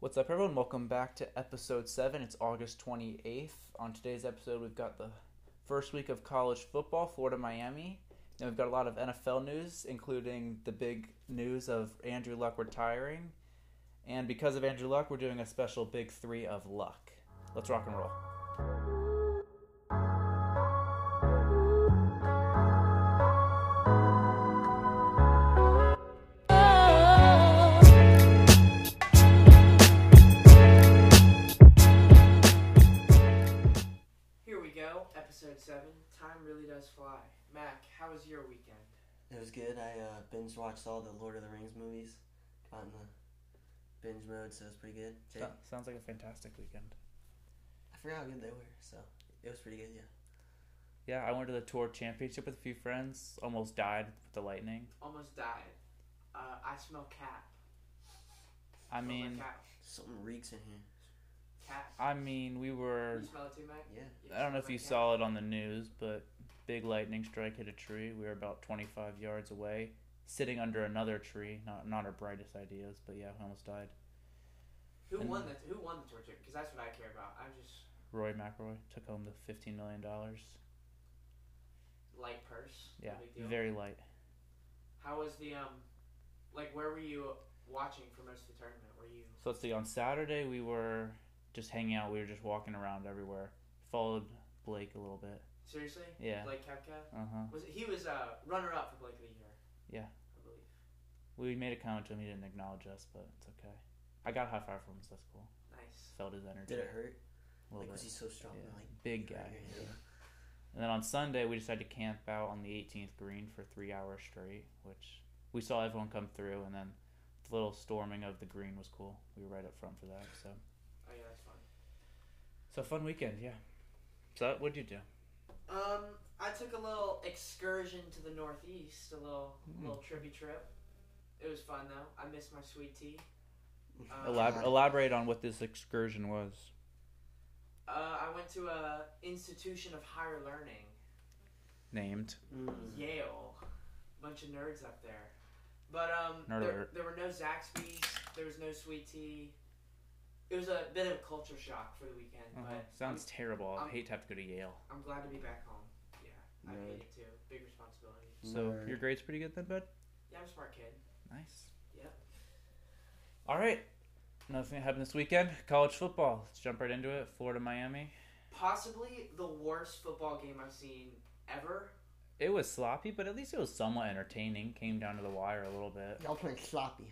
What's up, everyone? Welcome back to episode 7. It's August 28th. On today's episode, we've got the first week of college football, Florida Miami. And we've got a lot of NFL news, including the big news of Andrew Luck retiring. And because of Andrew Luck, we're doing a special Big 3 of Luck. Let's rock and roll. Episode 7, time really does fly. Mac, how was your weekend? It was good. I binge watched all the Lord of the Rings movies. Got in the binge mode, so it was pretty good. Sounds like a fantastic weekend. I forgot how good they were, so it was pretty good, yeah. Yeah, I went to the tour championship with a few friends. Almost died with the lightning. Almost died. I smell cat. Something reeks in here. Cat. We were... You smell it too, Mac? Yeah. I don't know if you saw it on the news, but big lightning strike hit a tree. We were about 25 yards away, sitting under another tree. Not our brightest ideas, but yeah, we almost died. Who won the tour trip? Because that's what I care about. Roy McIlroy took home the $15 million. Light purse. Yeah, no big deal. Very light. How was the where were you watching for most of the tournament? So let's see. On Saturday we were just hanging out. We were just walking around everywhere. Followed Blake a little bit. Seriously? Yeah. Blake Koepka? Uh-huh. He was runner-up for Blake of the Year. Yeah. I believe. We made a comment to him. He didn't acknowledge us, but it's okay. I got a high five from him, so that's cool. Nice. Felt his energy. Did it hurt? Was he so strong? Yeah. Big guy. Yeah. And then on Sunday, we decided to camp out on the 18th green for 3 hours straight, which we saw everyone come through, and then the little storming of the green was cool. We were right up front for that, so. Oh, yeah, that's fun. So, fun weekend, yeah. So, what'd you do? I took a little excursion to the Northeast, a little trippy trip. It was fun, though. I missed my sweet tea. Elaborate on what this excursion was. I went to a institution of higher learning. Named? Yale. Bunch of nerds up there. But there were no Zaxby's. There was no sweet tea. It was a bit of a culture shock for the weekend. But sounds terrible. I'd hate to have to go to Yale. I'm glad to be back home. Yeah, I hate it too. Big responsibility. So your grade's pretty good then, bud? Yeah, I'm a smart kid. Nice. Yep. All right. Another thing that happened this weekend, college football. Let's jump right into it. Florida, Miami. Possibly the worst football game I've seen ever. It was sloppy, but at least it was somewhat entertaining. Came down to the wire a little bit. Y'all playing sloppy.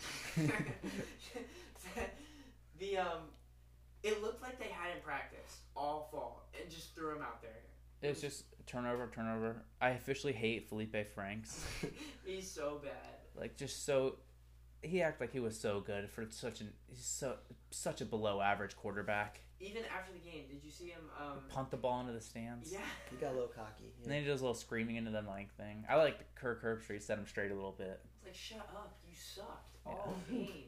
It looked like they hadn't practiced all fall and just threw him out there. It was just turnover. I officially hate Felipe Franks. He's so bad. He acted like he was so good for such a below average quarterback. Even after the game, did you see him punt the ball into the stands? Yeah. He got a little cocky. Yeah. And then he does a little screaming into the mic thing. I like Kirk Herbstreit set him straight a little bit. It's like, shut up, you sucked all game.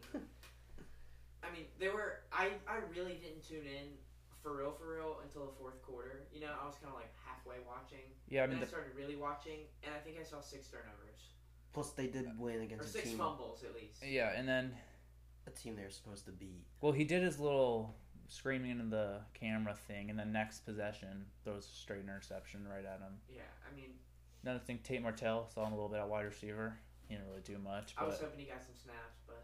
I really didn't tune in for real until the fourth quarter. You know, I was kind of like halfway watching. Yeah, I started really watching, and I think I saw 6 turnovers. Plus, they did win against a team. Or 6 fumbles, at least. Yeah, and then a team they were supposed to beat. Well, he did his little screaming into the camera thing, and the next possession throws a straight interception right at him. Yeah, Another thing, Tate Martell saw him a little bit at wide receiver. He didn't really do much. I was hoping he got some snaps, but...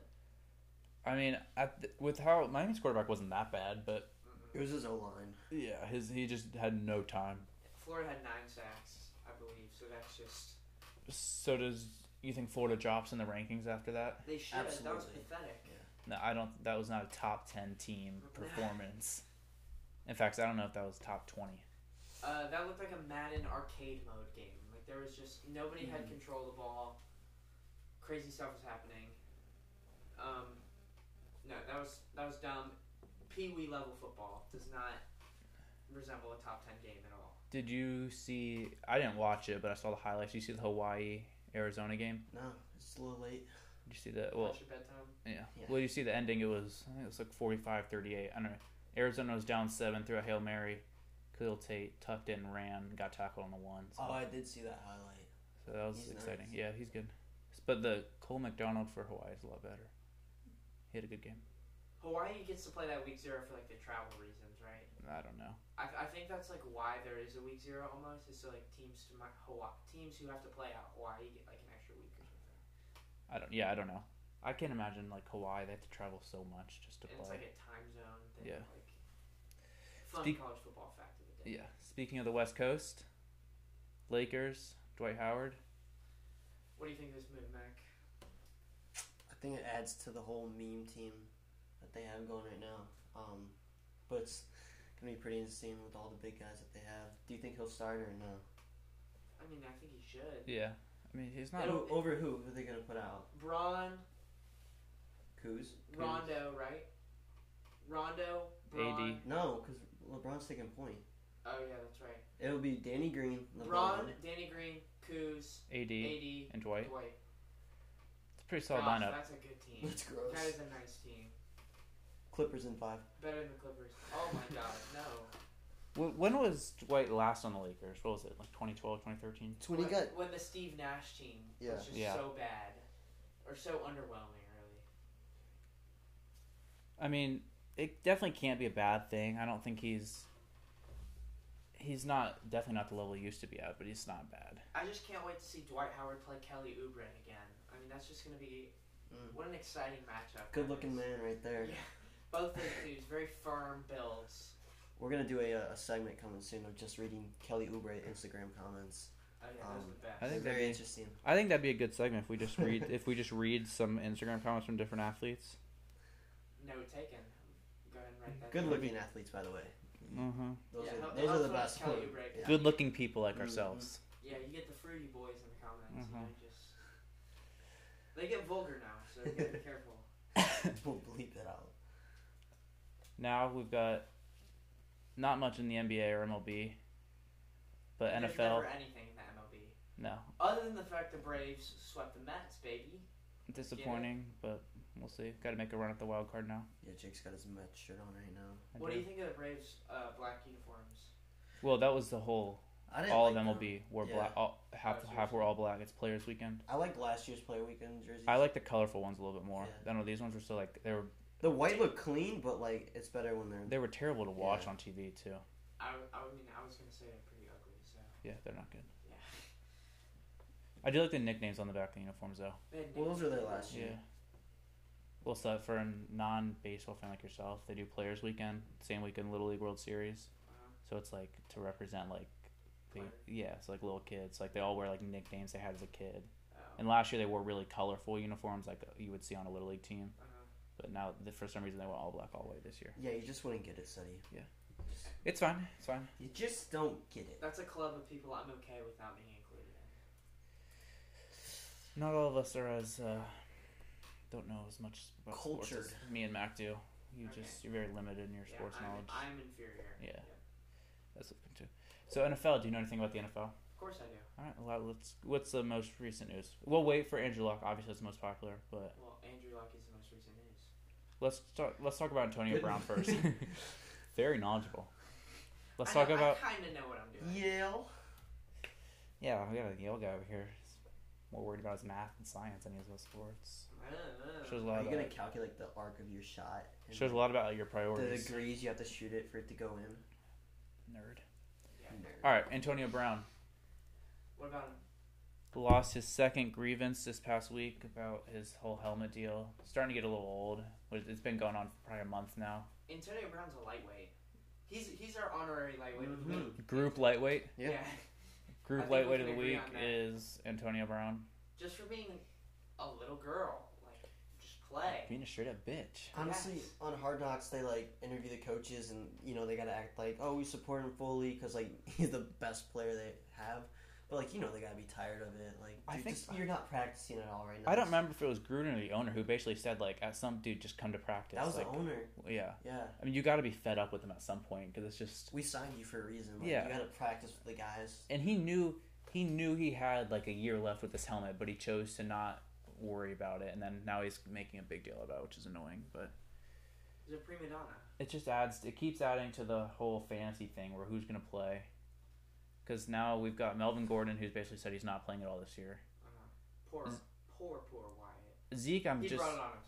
with how Miami's quarterback wasn't that bad, but it was his O-line. Yeah, he just had no time. Florida had 9 sacks, I believe, so that's just... So does you think Florida drops in the rankings after that? They should. Absolutely. That was pathetic. Yeah. No, I don't. That was not a top 10 team performance. In fact, I don't know if that was top 20. That looked like a Madden arcade mode game. Like there was just nobody had control of the ball. Crazy stuff was happening. No, that was dumb. Pee-wee level football does not resemble a top 10 game at all. Did you see? I didn't watch it, but I saw the highlights. Did you see the Hawaii-Arizona game? No, it's a little late. Did you see the? Well, past your bedtime. Yeah. Well, you see the ending. I think it was like 45-38. I don't know. Arizona was down 7, threw a Hail Mary. Khalil Tate tucked in and ran, got tackled on the 1. So. Oh, I did see that highlight. So that was exciting. Nice. Yeah, he's good. But the Cole McDonald for Hawaii is a lot better. He had a good game. Hawaii gets to play that week 0 for like the travel reasons, right? I don't know. I think that's like why there is a week 0 almost. Is so like teams who have to play at Hawaii get like an extra week or something. I don't know. I can't imagine like Hawaii. They have to travel so much just to play. It's like a time zone thing. Yeah. Like fun college football fact of the day. Yeah. Speaking of the West Coast, Lakers, Dwight Howard. What do you think of this move, Mac? I think it adds to the whole meme team that they have going right now. But it's gonna be pretty insane with all the big guys that they have. Do you think he'll start or no? I mean, I think he should. Yeah. I mean, he's not over who? Who are they gonna put out? Braun. Kuz? Rondo, right? Rondo. Braun. AD. No, because LeBron's taking point. Oh yeah, that's right. It'll be Danny Green, LeBron, Braun, Danny Green, Kuz, AD, and Dwight. It's a pretty solid Gosh, lineup. That's a good team. That's gross. That is a nice team. Clippers in 5. Better than the Clippers. Oh my god, no. When was Dwight last on the Lakers? What was it, like 2012, 2013? It's when he got... When the Steve Nash team was just so bad. Or so underwhelming, really. I mean, it definitely can't be a bad thing. I don't think he's definitely not the level he used to be at, but he's not bad. I just can't wait to see Dwight Howard play Kelly Oubre again. I mean, that's just going to be... What an exciting matchup. Good-looking man right there. Yeah. Both those dudes, very firm builds. We're going to do a segment coming soon of just reading Kelly Oubre Instagram comments. Oh, yeah, those are the best. I think very interesting. I think that'd be a good segment if we just read some Instagram comments from different athletes. Note taken. Go ahead and write that. Good-looking athletes, by the way. Mm-hmm. Those are the best. Yeah. Good-looking people like ourselves. Yeah, you get the fruity boys in the comments. They get vulgar now, so you gotta be careful. We'll bleep that out. Now we've got not much in the NBA or MLB, but There's NFL. Never anything in the MLB. No. Other than the fact the Braves swept the Mets, baby. Disappointing, but we'll see. Got to make a run at the wild card now. Yeah, Jake's got his Mets shirt on right now. What do you think of the Braves' black uniforms? Well, that was the whole. All of MLB were black. Half were all black. It's Players Weekend. I liked last year's Player Weekend jerseys. I like the colorful ones a little bit more. Yeah. I know these ones were still like they were. The white looked clean, but like it's better when they're. They were terrible to watch on TV too. I mean, I was gonna say they're pretty ugly. So. Yeah, they're not good. Yeah. I do like the nicknames on the back of the uniforms though. Well, those were there last year. Yeah. Well, so for a non-baseball fan like yourself, they do Players Weekend, same weekend Little League World Series. So it's like to represent like. It's like little kids. Like they all wear like nicknames they had as a kid. Oh. And last year they wore really colorful uniforms like you would see on a Little League team. But now for some reason they went all black all the way this year. Yeah, you just wouldn't get it, Sonny. Yeah. It's fine. It's fine. You just don't get it. That's a club of people I'm okay with not being included in. Not all of us are as don't know as much about cultured sports as me and Mac do. You're very limited in your sports knowledge. I'm inferior. Yeah. That's the thing too. So NFL, do you know anything about the NFL? Of course I do. All right, well, what's the most recent news? We'll wait for Andrew Luck. Obviously, it's the most popular, but Andrew Luck is the most recent news. Let's talk about Antonio Brown first. Very knowledgeable. I kind of know what I'm doing. Yale. Yeah, we got a Yale guy over here. He's more worried about his math and science than he is about sports. Shows a lot. Are you gonna calculate the arc of your shot? Shows a lot about your priorities. The degrees you have to shoot it for it to go in. Nerd. Nerd. All right, Antonio Brown. What about him? Lost his second grievance this past week about his whole helmet deal. Starting to get a little old. It's been going on for probably a month now. Antonio Brown's a lightweight. He's our honorary lightweight of the week. Group lightweight? Yeah. Group lightweight of the week is Antonio Brown. Just for being a little girl. Like, just play. Being a straight up bitch. Honestly, on Hard Knocks, they like interview the coaches and, you know, they gotta act like, oh, we support him fully because, like, he's the best player they have. But, like, you know, they gotta be tired of it. Like, dude, I think you're not practicing at all right now. I don't remember if it was Gruden or the owner who basically said, like, as some dude, just come to practice. That was like, the owner. Yeah. Yeah. I mean, you gotta be fed up with him at some point because it's just. We signed you for a reason. Like, yeah. You gotta practice with the guys. And he knew he had, like, a year left with this helmet, but he chose to not worry about it. And then now he's making a big deal about it, which is annoying. But. He's a prima donna. It keeps adding to the whole fantasy thing where who's gonna play. Because now we've got Melvin Gordon, who's basically said he's not playing at all this year. Poor Wyatt. Zeke, he brought it on himself, though.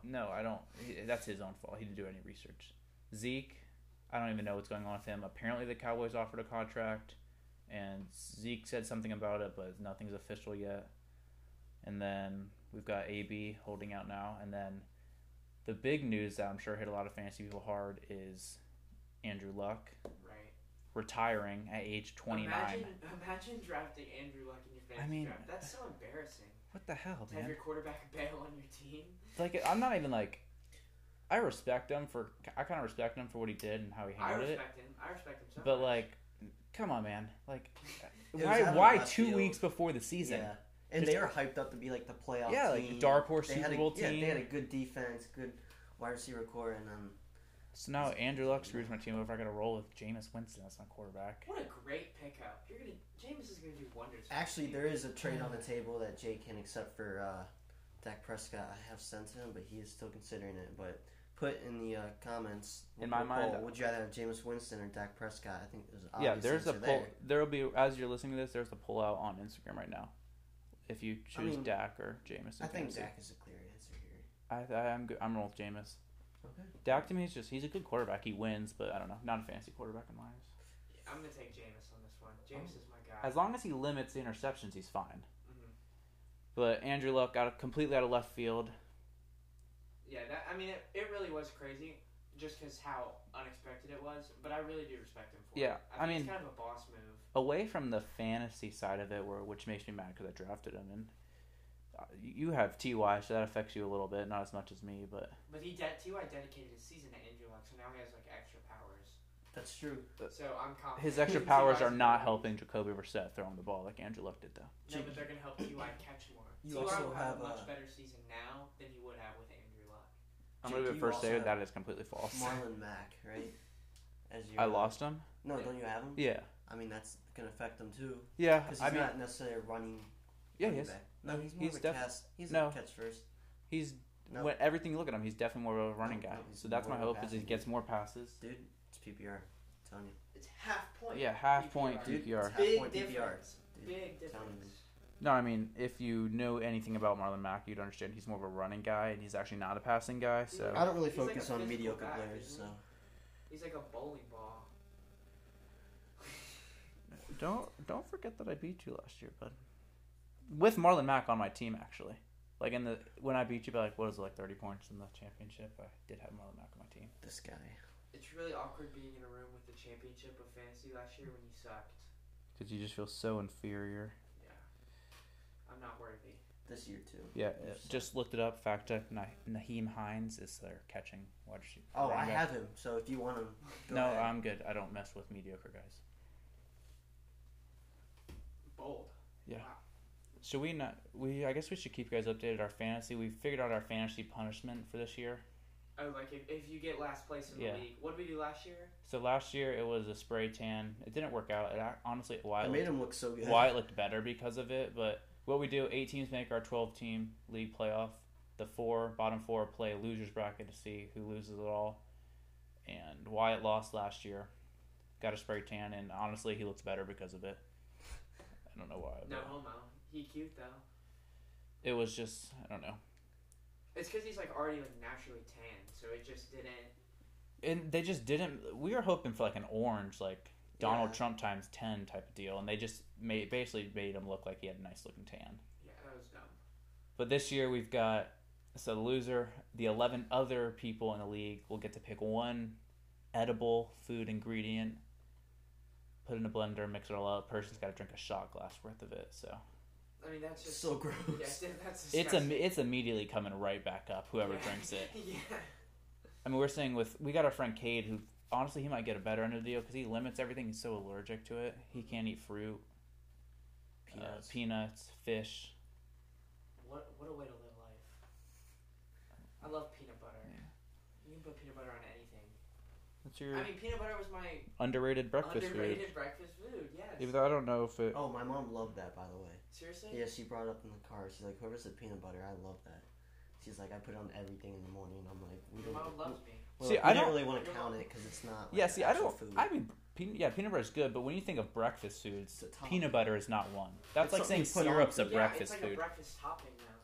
No, I don't. That's his own fault. He didn't do any research. Zeke, I don't even know what's going on with him. Apparently, the Cowboys offered a contract, and Zeke said something about it, but nothing's official yet. And then we've got AB holding out now. And then the big news that I'm sure hit a lot of fantasy people hard is Andrew Luck. Right. Retiring at age 29. Imagine drafting Andrew Luck in your fantasy draft. That's so embarrassing. What the hell, to man? Have your quarterback bail on your team? Like, I'm not even like... I respect him for... I kind of respect him for what he did and how he handled it. I respect him so But, much. like, come on, man. Like, why 2 weeks before the season? Yeah. And they were hyped up to be, like, the playoff team. Yeah, like the dark horse Super Bowl team. Yeah, they had a good defense, good wide receiver core, and then... So now Andrew Luck screws my team over. I got to roll with Jameis Winston as my quarterback. What a great pickup. Jameis is going to do wonders. Actually, there is a trade on the table that Jay can accept for Dak Prescott. I have sent to him, but he is still considering it. But put in the comments. In my mind, would you rather have Jameis Winston or Dak Prescott? I think there's an obvious there's a poll. There'll be, as you're listening to this, there's a poll out on Instagram right now. If you choose Dak or Jameis. I think Dak is a clear answer here. I'm good. I'm rolling with Jameis. Okay. Dak to me is he's a good quarterback. He wins, but I don't know, not a fantasy quarterback in my eyes. I'm gonna take Jameis on this one. Jameis is my guy. As long as he limits the interceptions, he's fine. Mm-hmm. But Andrew Luck got completely out of left field. Yeah, it really was crazy, just because how unexpected it was. But I really do respect him for it. I mean, it's kind of a boss move. Away from the fantasy side of it, which makes me mad because I drafted him, and you have T.Y., so that affects you a little bit, not as much as me, but T.Y. dedicated his season to Andrew Luck, so now he has like extra powers. That's true. So I'm confident. His extra powers are not helping Jacoby Brissett throwing the ball like Andrew Luck did, though. No, but they're going to help T.Y. catch more. You T.Y. also will have a have much better season now than he would have with Andrew Luck. I'm going to be the first to say that is completely false. Marlon Mack, right? I lost him? No, don't you have him? Yeah. I mean, that's going to affect him, too. Yeah. Because he's not necessarily a running back. No, he's more of a catch first. He's when everything you look at him, he's definitely more of a running guy. So that's my hope is he gets more passes. Dude, it's PPR. I'm telling you. It's half point. Yeah, half point PPR. Big difference. Big difference. No, I mean, if you know anything about Marlon Mack, you'd understand he's more of a running guy, and he's actually not a passing guy. So I don't really focus on mediocre players. So he's like a bowling ball. Don't forget that I beat you last year, bud. With Marlon Mack on my team, actually. Like when I beat you by like 30 points in the championship, I did have Marlon Mack on my team. This guy. It's really awkward being in a room with the championship of fantasy last year when you sucked. Because you just feel so inferior. I'm not worthy. This year, too. Yeah, just looked it up. Fact check. Naheem Hines is their catching wide receiver. Oh, I have him. So if you want him, go ahead. I'm good. I don't mess with mediocre guys. Bold. Yeah. Wow. Should we not? I guess we should keep you guys updated. Our fantasy. We figured out our fantasy punishment for this year. Oh, like if you get last place in the league. What did we do last year? So last year it was a spray tan. It didn't work out. Honestly, I made him look so good. Wyatt looked better because of it. But what we do, 8 teams make our 12-team league playoff. The bottom four play a loser's bracket to see who loses it all. And Wyatt lost last year. Got a spray tan, and honestly, he looks better because of it. I don't know why. No homo. He cute though. It was just, I don't know. It's because he's like already like naturally tan, so it just didn't. And they just didn't. We were hoping for like an orange, like Donald Trump times 10 type of deal, and they just basically made him look like he had a nice looking tan. Yeah, that was dumb. But this year we've got the loser, the 11 other people in the league will get to pick one edible food ingredient, put it in a blender, mix it all up. Person's got to drink a shot glass worth of it. So. I mean, that's just so gross. Yeah, that's disgusting. It's immediately coming right back up. Whoever drinks it. Yeah. I mean, we're saying we got our friend Cade, who honestly he might get a better end of the deal because he limits everything. He's so allergic to it. He can't eat fruit, peanuts, fish. What a way to live life. I love peanut butter. Yeah. You can put peanut butter on anything. I mean, peanut butter was my underrated breakfast food. Yes. Even though I don't know if it. Oh, my mom loved that, by the way. Seriously? Yeah, she brought it up in the car. She's like, "Whoever's the peanut butter, I love that." She's like, "I put it on everything in the morning." I'm like, "Your mom loves me." Well, see, I don't really want to count it because it's not. Like, yeah, see, I don't. Food. I mean, peanut butter is good, but when you think of breakfast foods, peanut butter is not one. That's like saying syrup's a breakfast it's like food. A breakfast topping now.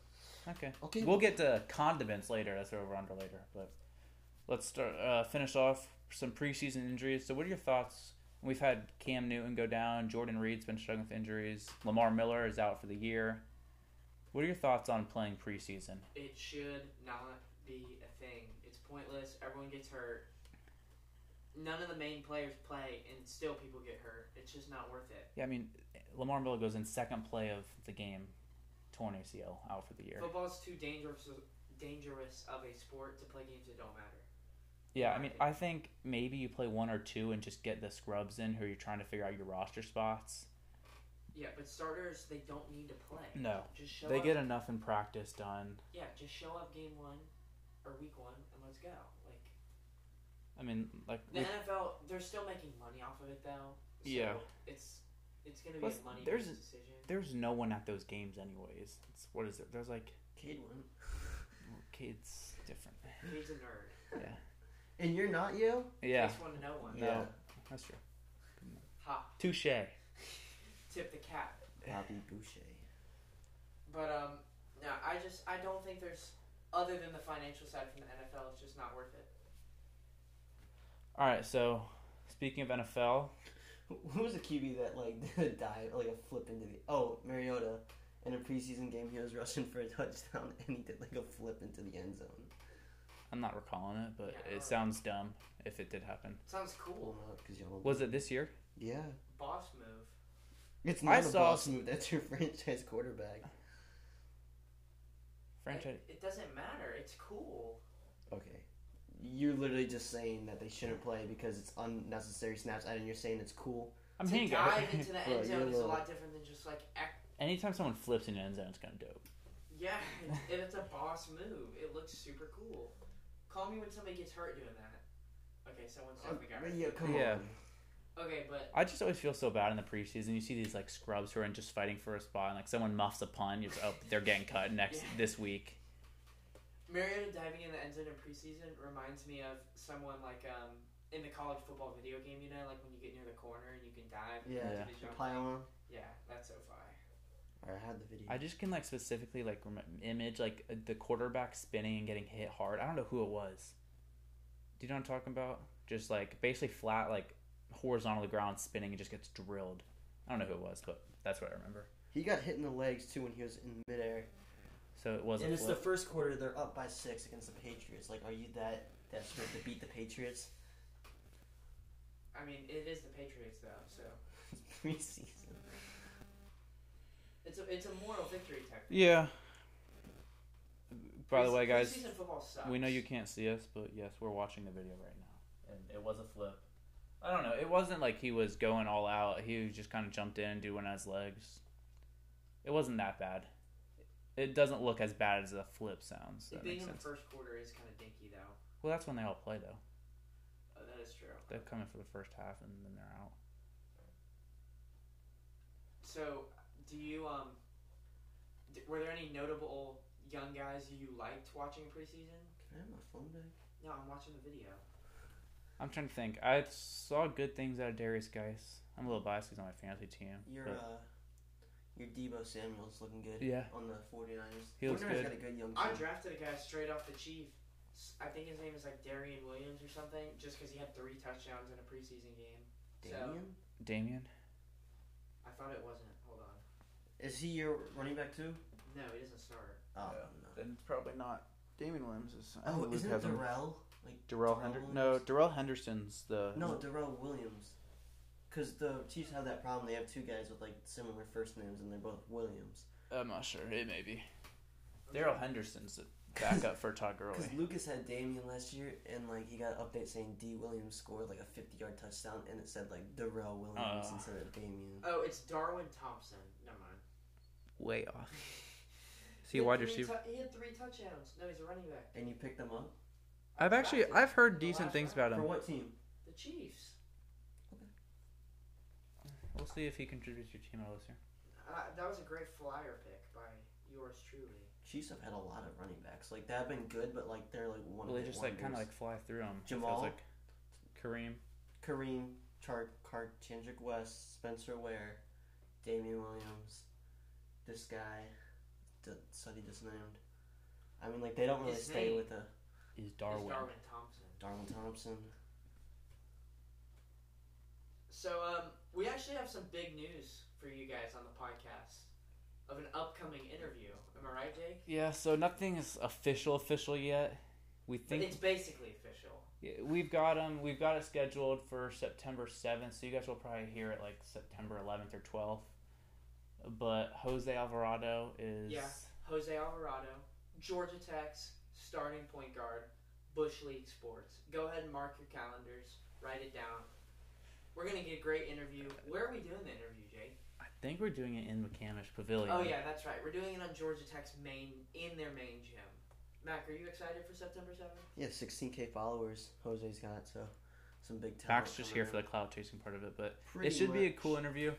Okay. We'll get to condiments later. That's over under later. But let's finish off some preseason injuries. So, what are your thoughts? We've had Cam Newton go down. Jordan Reed's been struggling with injuries. Lamar Miller is out for the year. What are your thoughts on playing preseason? It should not be a thing. It's pointless. Everyone gets hurt. None of the main players play, and still people get hurt. It's just not worth it. Yeah, I mean, Lamar Miller goes in second play of the game, torn ACL, out for the year. Football's too dangerous of a sport to play games that don't matter. Yeah, I mean, I think maybe you play one or two and just get the scrubs in who you're trying to figure out your roster spots. Yeah, but starters, they don't need to play. No. Just show they up. get enough in practice done. Yeah, just show up game 1 or week 1 and let's go. I mean, the NFL, they're still making money off of it though. So yeah. It's going to be a money decision. There's no one at those games anyways. What is it? There's Cade won. Cade's different. Cade's a nerd. Yeah. And you're not you? Yeah. Cade's one to know one. Yeah. That's true. Ha. Touche. Tip the cap. Bobby Boucher. But no, I don't think there's, other than the financial side from the NFL, it's just not worth it. All right, so speaking of NFL, who was the QB that did a dive, a flip into the? Oh, Mariota. In a preseason game, he was rushing for a touchdown, and he did a flip into the end zone. I'm not recalling it, but it sounds dumb if it did happen. Sounds cool. Was it this year? Yeah. Boss move. It's not a boss move. That's your franchise quarterback. Franchise. It doesn't matter. It's cool. Okay. You're literally just saying that they shouldn't play because it's unnecessary snaps, and you're saying it's cool. To dive into the end zone is a lot different than just anytime someone flips in the end zone, it's kind of dope. Yeah, and it's a boss move. It looks super cool. Call me when somebody gets hurt doing that. Okay, someone's definitely got hurt. Yeah, come on. Okay, but I just always feel so bad in the preseason. You see these scrubs who are just fighting for a spot, and someone muffs a punt. You're just, they're getting cut this week. Mariota diving in the end zone in preseason reminds me of someone in the college football video game, when you get near the corner and you can dive. Yeah. Pylon. Yeah, that's so fire. I had the video. I just can specifically image the quarterback spinning and getting hit hard. I don't know who it was. Do you know what I'm talking about? Just basically flat, horizontal to the ground, spinning and just gets drilled. I don't know who it was, but that's what I remember. He got hit in the legs too when he was in midair. So it wasn't. And it's the first quarter. They're up by 6 against the Patriots. Are you that desperate to beat the Patriots? I mean, it is the Patriots though, so it's preseason. It's a moral victory technique. Yeah. By the way, guys, preseason football sucks. We know you can't see us, but yes, we're watching the video right now, and it was a flip. I don't know. It wasn't like he was going all out. He just kind of jumped in and did one on his legs. It wasn't that bad. It doesn't look as bad as a flip sounds. Being in the first quarter is kind of dinky, though. Well, that's when they all play, though. Oh, that is true. They come in for the first half, and then they're out. So, do you were there any notable young guys you liked watching preseason? Can I have my phone back? No, I'm watching the video. I'm trying to think. I saw good things out of Darius Geis. I'm a little biased because he's on my fantasy team. Your Deebo Samuel's looking good. Yeah. On the 49ers. He looks good. Got a good young team. I drafted a guy straight off the Chiefs. I think his name is Darian Williams or something, just because he had 3 touchdowns in a preseason game. Damian? I thought it wasn't. Hold on. Is he your running back too? No, he doesn't start. Oh, no. No. Then probably not. Damian Williams is. Isn't it Darrell? Darrell Henderson? No, Darrell Henderson's the. No, Darrell Williams. Because the Chiefs have that problem. They have 2 guys with similar first names, and they're both Williams. I'm not sure. It may be. Darrell Henderson's the backup for Todd Gurley. Because Lucas had Damian last year, and he got an update saying D. Williams scored a 50-yard touchdown, and it said Darrell Williams instead of Damian. Oh, it's Darwin Thompson. Never mind. Way off. See, wide receiver. He had 3 touchdowns. No, he's a running back. And you picked him up? I've heard decent things about him. For what team? The Chiefs. We'll see if he contributes to your team this year. That was a great flyer pick by yours truly. Chiefs have had a lot of running backs. They have been good, but they're one of the. Well, they just kind of fly through them. Jamal, Kareem, Chandrick West, Spencer Ware, Damian Williams, this guy, Sonny just named. I mean, like, they don't really stay with the... Is Darwin. Darwin Thompson. So, we actually have some big news for you guys on the podcast of an upcoming interview. Am I right, Jake? Yeah, so nothing is official yet. We think but it's basically official. Yeah, we've got it scheduled for September 7th, so you guys will probably hear it like September 11th or 12th. But Jose Alvarado is... Yeah, Jose Alvarado, Georgia Tech's starting point guard, Bush League Sports. Go ahead and mark your calendars. Write it down. We're going to get a great interview. Where are we doing the interview, Jake? I think we're doing it in McCamish Pavilion. Oh, yeah, that's right. We're doing it on Georgia Tech's in their main gym. Mac, are you excited for September 7th? Yeah, 16K followers Jose's got, so some big talent. Mac's just here for the cloud chasing part of it, but it should be a cool interview.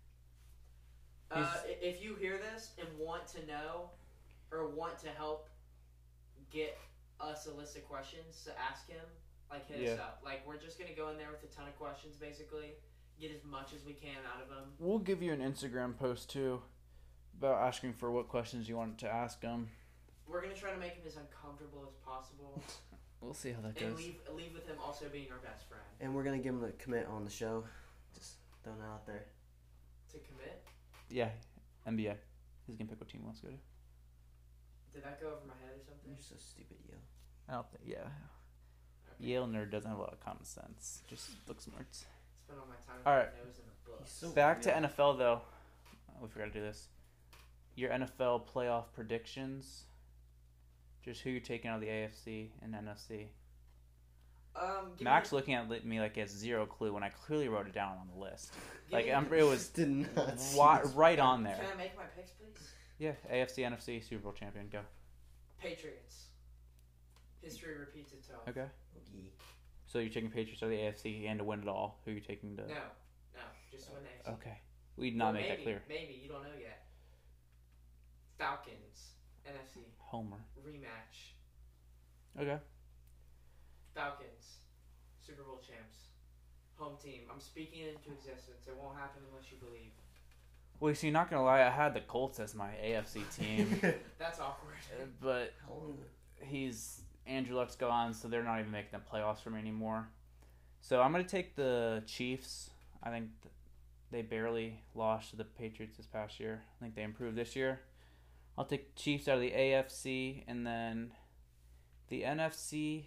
If you hear this and want to know or want to help get us a list of questions to ask him, like, hit us up. Like, we're just going to go in there with a ton of questions, basically. Get as much as we can out of him. We'll give you an Instagram post, too, about asking for what questions you want to ask him. We're going to try to make him as uncomfortable as possible. We'll see how that goes. And leave with him also being our best friend. And we're going to give him a commit on the show. Just throwing it out there. To commit? Yeah, NBA. He's going to pick what team he wants to go to. Did that go over my head or something? You're so stupid, Yale. I don't think, yeah. Okay. Yale nerd doesn't have a lot of common sense. Just look smart. Spend all my time all with right. my nose in a book. So back to NFL, though. We forgot to do this. Your NFL playoff predictions. Just who you're taking out of the AFC and NFC. Mac's looking at me like he has zero clue when I clearly wrote it down on the list. Like it was right on there. Can I make my picks, please? Yeah, AFC, NFC, Super Bowl champion. Go. Patriots. History repeats itself. Okay. So you're taking Patriots out of the AFC and to win it all. Who are you taking to? No, just to win the AFC. Okay. We did not make that clear. Maybe you don't know yet. Falcons, NFC. Homer. Rematch. Okay. Falcons, Super Bowl champs, home team. I'm speaking it into existence. It won't happen unless you believe. Well, see, not gonna lie, I had the Colts as my AFC team. That's awkward. But Andrew Luck's gone, so they're not even making the playoffs for me anymore. So I'm gonna take the Chiefs. I think they barely lost to the Patriots this past year. I think they improved this year. I'll take Chiefs out of the AFC, and then the NFC.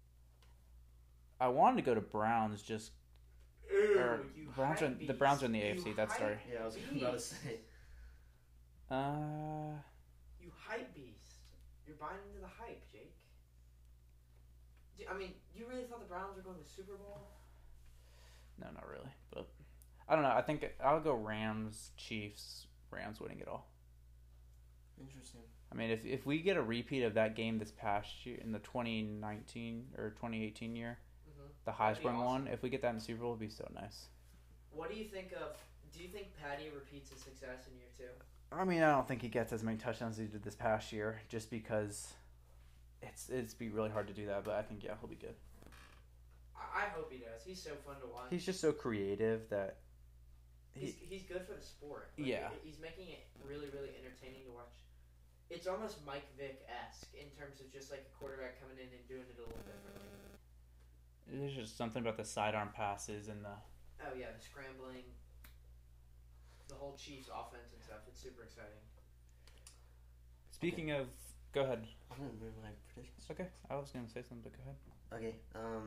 I wanted to go to Browns just. The Browns are in the AFC. That's sorry. Yeah, I was about to say. You hype beast. You're buying into the hype, Jake. I mean, you really thought the Browns were going to the Super Bowl? No, not really. But I don't know. I think I'll go Rams, Chiefs, Rams winning it all. Interesting. I mean, if we get a repeat of that game this past year in the 2019 or 2018 year, the high-scoring one, if we get that in the Super Bowl, it'd be so nice. What do you think of? Do you think Patty repeats his success in year 2? I mean, I don't think he gets as many touchdowns as he did this past year, just because it's be really hard to do that. But I think he'll be good. I hope he does. He's so fun to watch. He's just so creative that he's good for the sport. Like, yeah, he's making it really, really entertaining to watch. It's almost Mike Vick-esque in terms of just like a quarterback coming in and doing it a little differently. There's just something about the sidearm passes and the. Oh yeah, the scrambling, the whole Chiefs offense and stuff. It's super exciting. Speaking of, go ahead. I'm gonna move my predictions. Okay, I was gonna say something, but go ahead. Okay,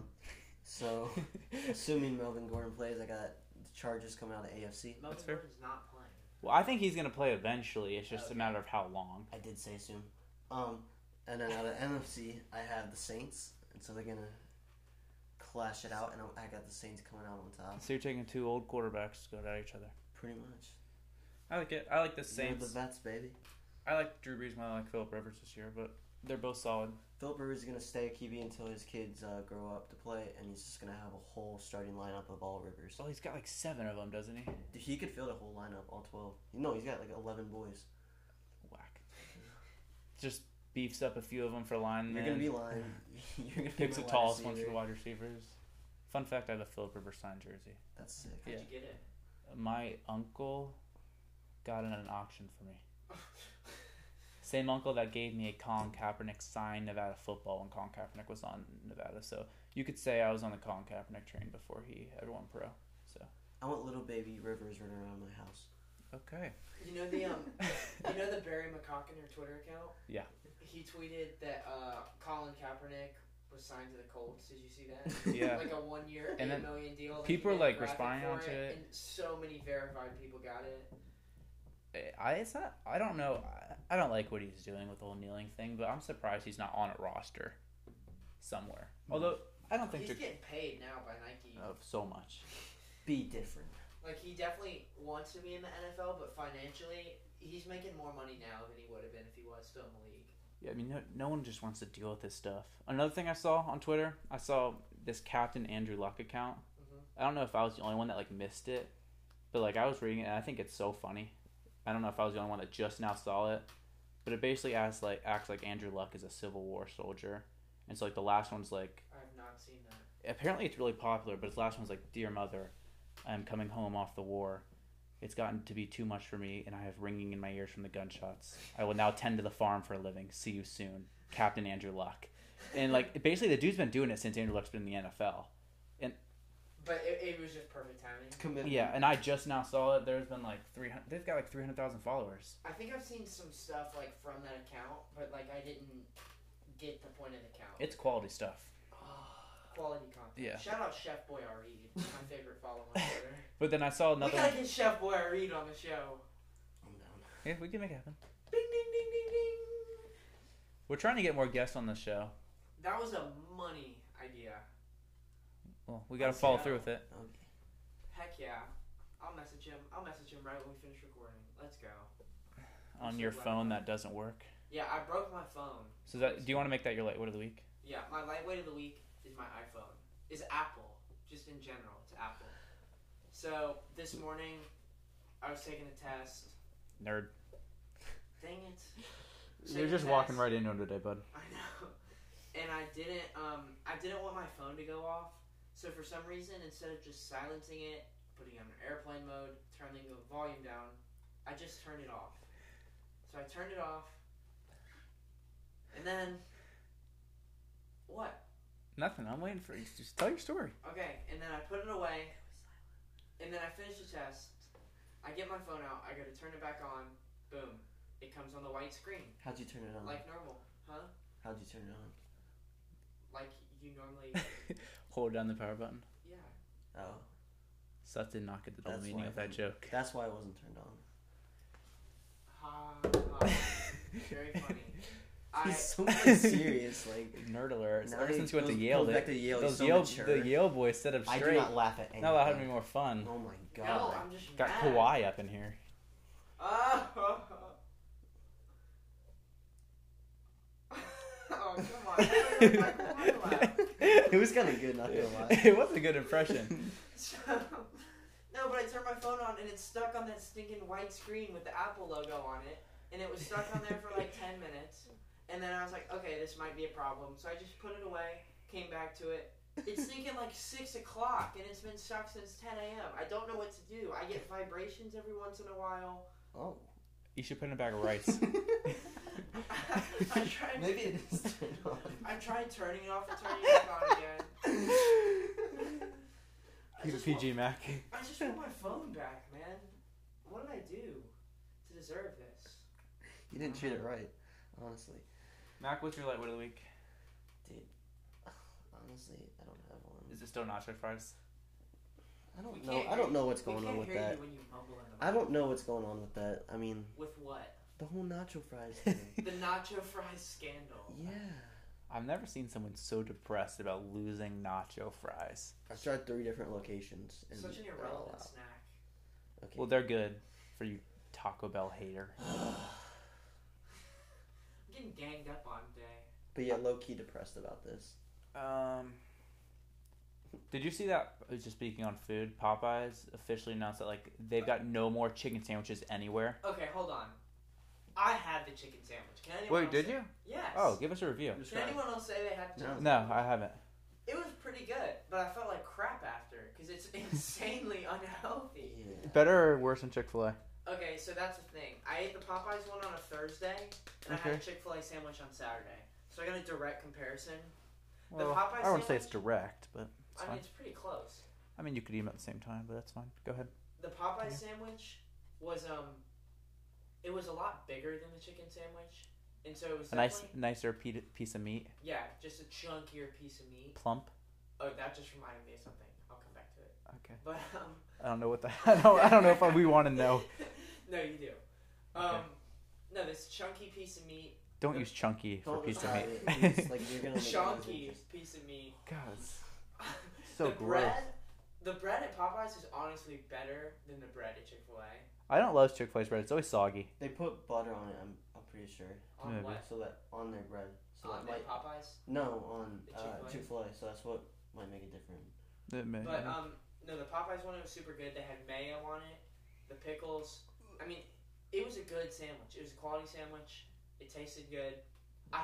so assuming Melvin Gordon plays, I got the Chargers coming out of the AFC. Melvin Gordon's not playing. Well, I think he's gonna play eventually. It's just a matter of how long. I did say soon. And then out of NFC, I have the Saints, and so they're gonna clash it out, and I got the Saints coming out on top. So you're taking two old quarterbacks to go at each other. Pretty much. I like it. I like the Saints. You're the vets, baby. I like Drew Brees more than I like Phillip Rivers this year, but they're both solid. Phillip Rivers is going to stay a QB until his kids grow up to play, and he's just going to have a whole starting lineup of all Rivers. Well, he's got like 7 of them, doesn't he? He could field a whole lineup, all 12. No, he's got like 11 boys. Whack. Just beefs up a few of them for linemen. You're going to be lying. You're going to picks the tallest ones for wide receivers. Fun fact, I have a Phillip Rivers signed jersey. That's sick. How'd you get it? My uncle got it at an auction for me. Same uncle that gave me a Colin Kaepernick signed Nevada football when Colin Kaepernick was on Nevada. So you could say I was on the Colin Kaepernick train before he ever went pro. So I want little baby Rivers running around my house. Okay. You know the Barry McCockiner Twitter account? Yeah. He tweeted that Colin Kaepernick was signed to the Colts. Did you see that? Yeah. Like a 1 year, $8 million deal. People are like responding onto it. And so many verified people got it. I don't know. I don't like what he's doing with the whole kneeling thing, but I'm surprised he's not on a roster somewhere. Although I don't think he's getting paid now by Nike. Of so much. Be different. Like he definitely wants to be in the NFL, but financially, he's making more money now than he would have been if he was still in the league. Yeah, I mean, no one just wants to deal with this stuff. Another thing I saw on Twitter, I saw this Captain Andrew Luck account. Mm-hmm. I don't know if I was the only one that like missed it, but like I was reading it, and I think it's so funny. I don't know if I was the only one that just now saw it, but it basically acts like Andrew Luck is a Civil War soldier, and so like the last one's like. I have not seen that. Apparently, it's really popular, but his last one's like, "Dear Mother, I am coming home off the war. It's gotten to be too much for me, and I have ringing in my ears from the gunshots. I will now tend to the farm for a living. See you soon, Captain Andrew Luck." And like basically, the dude's been doing it since Andrew Luck's been in the NFL. But it was just perfect timing. Commitment. Yeah, and I just now saw it. There's been like 300. They've got like 300,000 followers. I think I've seen some stuff like from that account, but like I didn't get the point of the account. It's quality stuff. Quality content. Yeah. Shout out Chef Boy Reed, my favorite follow on Twitter. But then I saw another. We gotta get Chef Boy Reed on the show. I'm down. Yeah, we can make it happen. Ding ding ding ding ding. We're trying to get more guests on the show. That was a money idea. Well, we gotta follow through with it. Okay. Heck yeah. I'll message him right when we finish recording. Let's go. On your phone that doesn't work. Yeah, I broke my phone. So do you want to make that your lightweight of the week? Yeah, my lightweight of the week is my iPhone. Is Apple, just in general. It's Apple. So this morning, I was taking a test. Nerd. Dang it. You're just walking right into him today, bud. I know. And I didn't want my phone to go off. So for some reason, instead of just silencing it, putting it on airplane mode, turning the volume down, I just turned it off. So I turned it off. And then what? Nothing. I'm waiting for you. Just tell your story. Okay, and then I put it away. And then I finish the test. I get my phone out. I go to turn it back on. Boom. It comes on the white screen. How'd you turn it on? Like normal. Huh? How'd you turn it on? Like you normally... Hold down the power button. Yeah. Oh. Seth did not get the double meaning of that joke. That's why it wasn't turned on. Very funny. He's so serious, like nerd alert. Now Ever since he you went to Yale, back to Yale, those so the Yale boys set up straight. I do not laugh at anything. Now that had to be more fun. Oh my god! No, I'm just got mad. Kawhi up in here. Oh, come on! It was kind of good, not gonna lie. It was a good impression. No, but I turned my phone on and it's stuck on that stinking white screen with the Apple logo on it, and it was stuck on there for like 10 minutes. And then I was like, okay, this might be a problem. So I just put it away, came back to it. It's thinking like 6 o'clock, and it's been stuck since 10 a.m. I don't know what to do. I get vibrations every once in a while. Oh. You should put in a bag of rice. I tried. Maybe it is turned on. I tried turning it off and turning it back on again. Keep it PG, Mac. I just want my phone back, man. What did I do to deserve this? You didn't treat it right, honestly. Mac, what's your lightweight of the week? Dude, honestly, I don't have one. Is it still nacho fries? I don't know. I don't know what's going on with that. When you mumble in the I don't know what's going on with that. I mean, with what? the whole nacho fries thing. The nacho fries scandal. Yeah. I've never seen someone so depressed about losing nacho fries. I've tried 3 different locations. And Such an they're all irrelevant out. snack. Okay. Well, they're good for you Taco Bell hater. I'm getting ganged up on today. But yeah, low-key depressed about this. Did you see that? Just speaking on food, Popeyes officially announced that like they've got no more chicken sandwiches anywhere. Okay, hold on. I had the chicken sandwich. Can anyone else Wait, did say? you? Yes. Oh, give us a review. Can anyone else say they had the chicken No, I haven't. It was pretty good, but I felt like crap after because it's insanely unhealthy. Yeah. Better or worse than Chick-fil-A? Okay, so that's the thing. I ate the Popeyes one on a Thursday, and I had a Chick-fil-A sandwich on Saturday. So I got a direct comparison. Well, the Popeyes I wouldn't say it's direct, but it's fine. mean, it's pretty close. I mean, you could eat them at the same time, but that's fine. Go ahead. The Popeyes sandwich was it was a lot bigger than the chicken sandwich, and so it was a nicer piece of meat. Yeah, just a chunkier piece of meat. Plump. Oh, that just reminded me of something. I'll come back to it. Okay. But I don't know what I don't know if we want to know. No, you do. Okay. No, this chunky piece of meat. Don't use chunky for piece of meat. Like you're gonna chunky piece of meat. God, so gross. The bread at Popeyes is honestly better than the bread at Chick-fil-A. I don't love Chick-fil-A's bread. It's always soggy. They put butter on it. I'm pretty sure. On Maybe. what? So that on their bread. So On that might Popeyes. no on Chick-fil-A? Chick-fil-A. So that's what might make it different. It may. But no, the Popeyes one, it was super good. They had mayo on it, the pickles. I mean, it was a good sandwich. It was a quality sandwich. It tasted good. I